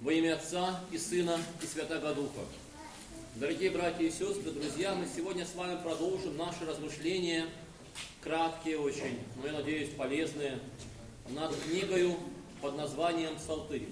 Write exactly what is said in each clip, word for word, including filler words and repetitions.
Во имя Отца и Сына и Святаго Духа. Дорогие братья и сестры, друзья, мы сегодня с вами продолжим наши размышления, краткие очень, но, я надеюсь, полезные, над книгою под названием «Псалтырь».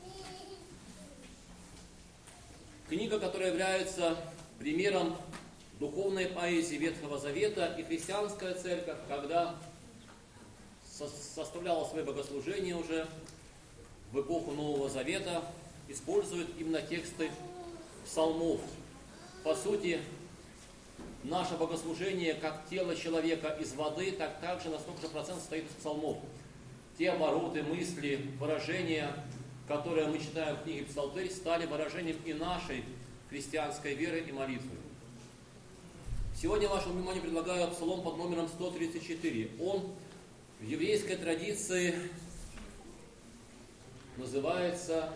Книга, которая является примером духовной поэзии Ветхого Завета, и христианская церковь, когда со- составляла свои богослужения уже в эпоху Нового Завета, использует именно тексты псалмов. По сути, наше богослужение, как тело человека из воды, так также на столько же процентов состоит из псалмов. Те обороты, мысли, выражения, которые мы читаем в книге «Псалтырь», стали выражением и нашей христианской веры и молитвы. Сегодня вашему вниманию предлагаю псалом под номером сто тридцать четыре. Он в еврейской традиции называется,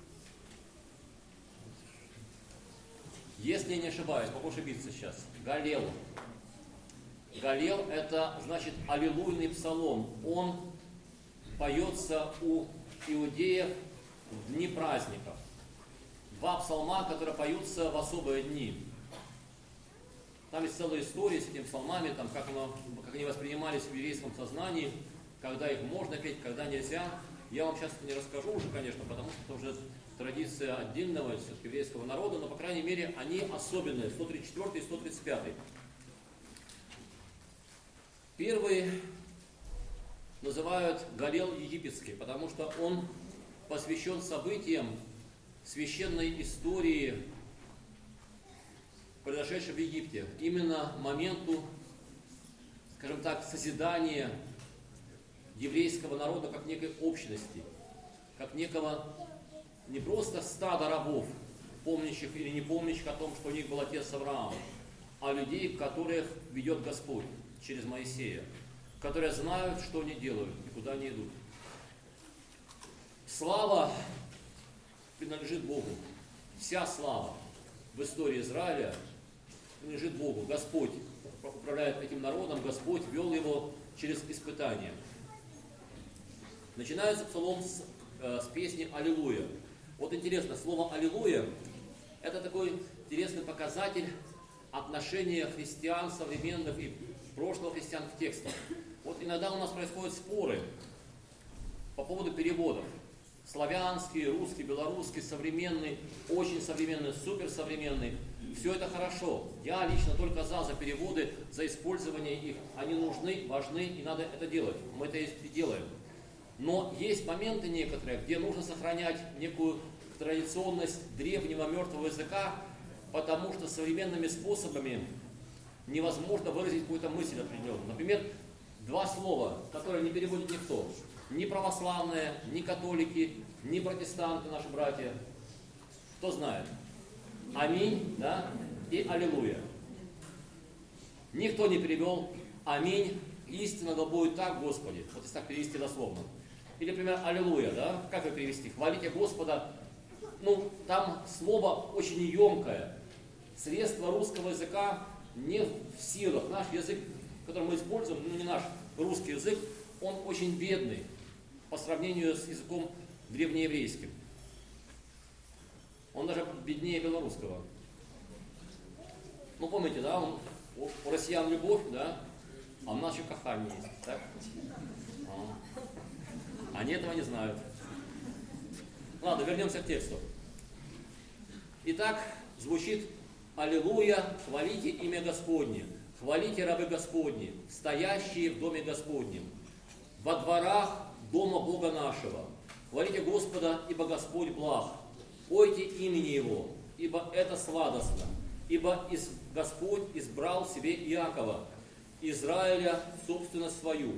если не ошибаюсь, могу ошибиться сейчас, Галел. Галел – это значит аллилуйный псалом. Он поется у иудеев в дни праздников. Два псалма, которые поются в особые дни. Там есть целая история с этими псалмами, там, как, оно, как они воспринимались в еврейском сознании, когда их можно петь, когда нельзя. Я вам сейчас это не расскажу уже, конечно, потому что это уже традиция отдельного еврейского народа, но, по крайней мере, они особенные, сто тридцать четвёртый и сто тридцать пятый. Первый называют Галел египетский, потому что он посвящен событиям священной истории, произошедшей в Египте. Именно моменту, скажем так, созидания еврейского народа как некой общности, как некого не просто стада рабов, помнящих или не помнящих о том, что у них был отец Авраам, а людей, которых ведет Господь через Моисея, которые знают, что они делают и куда они идут. Слава принадлежит Богу. Вся слава в истории Израиля принадлежит Богу. Господь управляет этим народом, Господь вел его через испытания. Начинается псалом с, э, с песни «Аллилуйя». Вот интересно, слово «Аллилуйя» – это такой интересный показатель отношения христиан современных и прошлого христиан к текстам. Вот иногда у нас происходят споры по поводу переводов. Славянский, русский, белорусский, современный, очень современный, суперсовременный. Все это хорошо. Я лично только за, за переводы, за использование их. Они нужны, важны, и надо это делать. Мы это и делаем. Но есть моменты некоторые, где нужно сохранять некую традиционность древнего мертвого языка, потому что современными способами невозможно выразить какую-то мысль определенную. Например, два слова, которые не переводит никто. Ни православные, ни католики, ни протестанты, наши братья. Кто знает? Аминь, да, и аллилуйя. Никто не перевел аминь, истинно да будет так, Господи. Вот если так перевести дословно. Или, например, аллилуйя, да, как его перевести? Хвалите Господа. Ну, там слово очень емкое. Средства русского языка не в силах. Наш язык, который мы используем, ну не наш русский язык, он очень бедный по сравнению с языком древнееврейским. Он даже беднее белорусского. Ну, помните, да, он, у, у россиян любовь, да, а у нас еще кахание есть, так? А. Они этого не знают. Ладно, вернемся к тексту. Итак, звучит «Аллилуйя, хвалите имя Господне, хвалите рабы Господни, стоящие в доме Господнем, во дворах дома Бога нашего. Хвалите Господа, ибо Господь благ. Пойте имени Его, ибо это сладостно. Ибо из, Господь избрал себе Иакова, Израиля в собственность свою.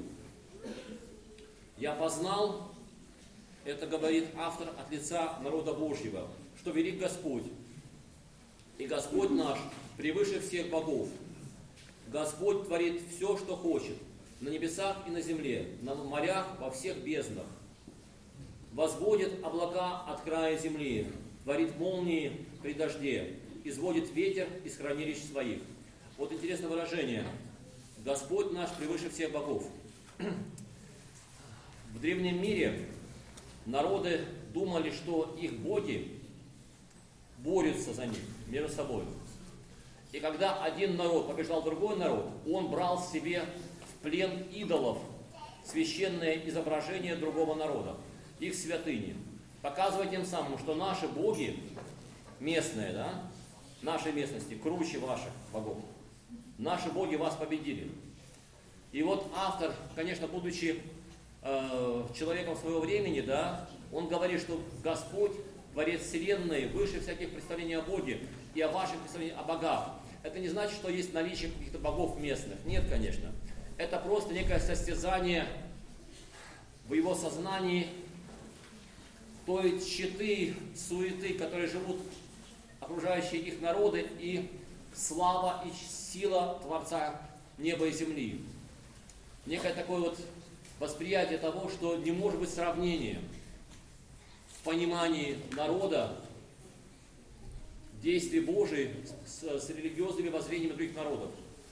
Я познал, это говорит автор от лица народа Божьего, что велик Господь. И Господь наш превыше всех богов. Господь творит все, что хочет, на небесах и на земле, на морях, во всех безднах. Возводит облака от края земли, творит молнии при дожде, изводит ветер из хранилищ своих. Вот интересное выражение. Господь наш превыше всех богов. В древнем мире народы думали, что их боги борются за них между собой. И когда один народ побеждал другой народ, он брал себе в плен идолов, священное изображение другого народа, их святыни, показывая тем самым, что наши боги местные, да, нашей местности, круче ваших богов. Наши боги вас победили. И вот автор, конечно, будучи э, человеком своего времени, да, он говорит, что Господь, Творец Вселенной, выше всяких представлений о Боге и о ваших представлениях о богах. Это не значит, что есть наличие каких-то богов местных. Нет, конечно. Это просто некое состязание в его сознании той тщеты, суеты, которые живут окружающие их народы, и слава и сила Творца неба и земли. Некое такое вот восприятие того, что не может быть сравнения в понимании народа, действий Божьих с, с религиозными воззрениями других народов.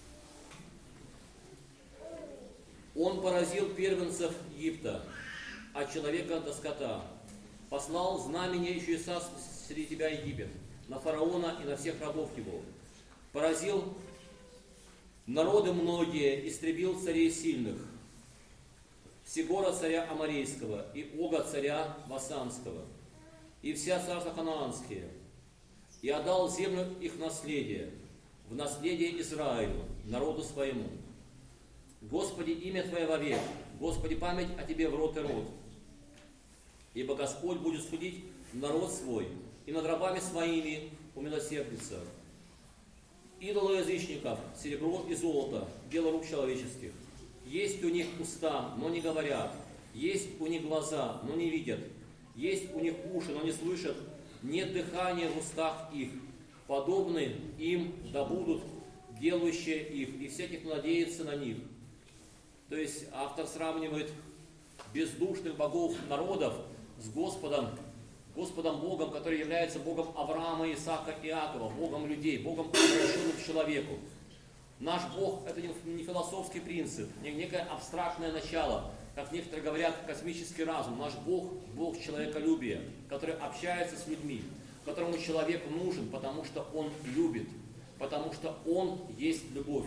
Он поразил первенцев Египта, от человека до скота, послал знамения и чудеса среди тебя Египет, на фараона и на всех рабов его. Поразил народы многие, истребил царей сильных, Сигора царя Аморейского и Ога царя Васанского, и вся царства ханаанские, и отдал землю их наследие, в наследие Израилю, народу своему. Господи, имя Твое вовек, Господи, память о Тебе в род и род. Ибо Господь будет судить народ свой, и над рабами своими умилосердится. Идолы язычников, серебро и золото, дело рук человеческих. Есть у них уста, но не говорят. Есть у них глаза, но не видят. Есть у них уши, но не слышат. Нет дыхания в устах их. Подобны им да будут делающие их, и всяких, кто надеется на них. То есть автор сравнивает бездушных богов народов с Господом, Господом Богом, который является Богом Авраама, Исаака и Иакова, Богом людей, Богом, обращенным к человеку. Наш Бог – это не философский принцип, не некое абстрактное начало, как некоторые говорят, космический разум. Наш Бог – Бог человеколюбия, который общается с людьми, которому человек нужен, потому что Он любит, потому что Он есть любовь.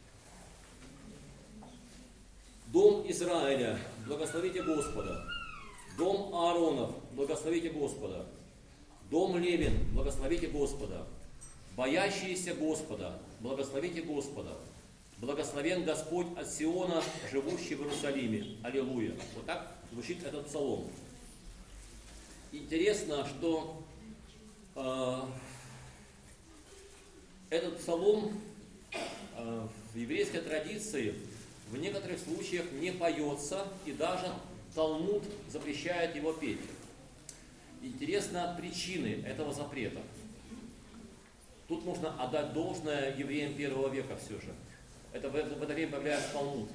Дом Израиля, благословите Господа. Дом Ааронов, благословите Господа. Дом Левин, благословите Господа. Боящиеся Господа, благословите Господа. Благословен Господь от Сиона, живущий в Иерусалиме. Аллилуйя. Вот так звучит этот псалом. Интересно, что э, этот псалом э, в еврейской традиции в некоторых случаях не поется, и даже Талмуд запрещает его петь. Интересно причины этого запрета. Тут нужно отдать должное евреям первого века все же. Это в это время появляется Талмуд.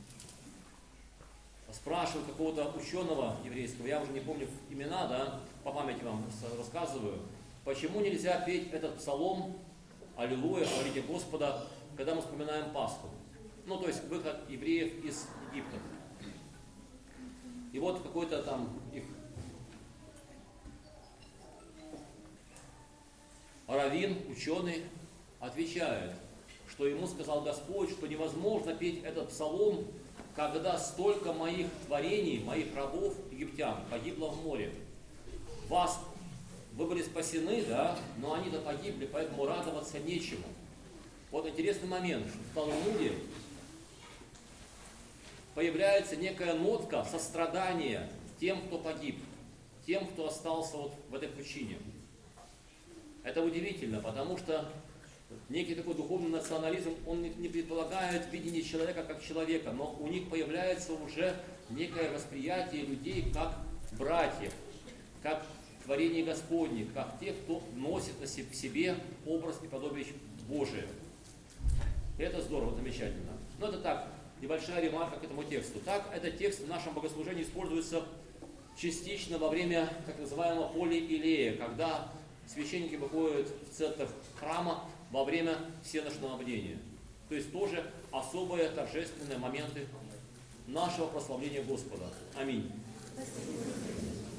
Спрашиваю какого-то ученого еврейского, я уже не помню имена, да, по памяти вам рассказываю, почему нельзя петь этот псалом «Аллилуйя, хвалите Господа», когда мы вспоминаем Пасху. Ну, то есть выход евреев из Египта. И вот какой-то там их раввин, ученый, отвечает, что ему сказал Господь, что невозможно петь этот псалом, когда столько моих творений, моих рабов, египтян, погибло в море. Вас, вы были спасены, да, но они-то погибли, поэтому радоваться нечему. Вот интересный момент, что в Талмуде появляется некая нотка сострадания тем, кто погиб, тем, кто остался вот в этой пучине. Это удивительно, потому что некий такой духовный национализм, он не предполагает видение человека как человека, но у них появляется уже некое восприятие людей как братьев, как творение Господне, как тех, кто носит в себе образ и подобие Божие. И это здорово, замечательно. Но это так, небольшая ремарка к этому тексту. Так, этот текст в нашем богослужении используется частично во время так называемого полиилея, когда священники выходят в центр храма во время всеношного бдения. То есть тоже особые торжественные моменты нашего прославления Господа. Аминь.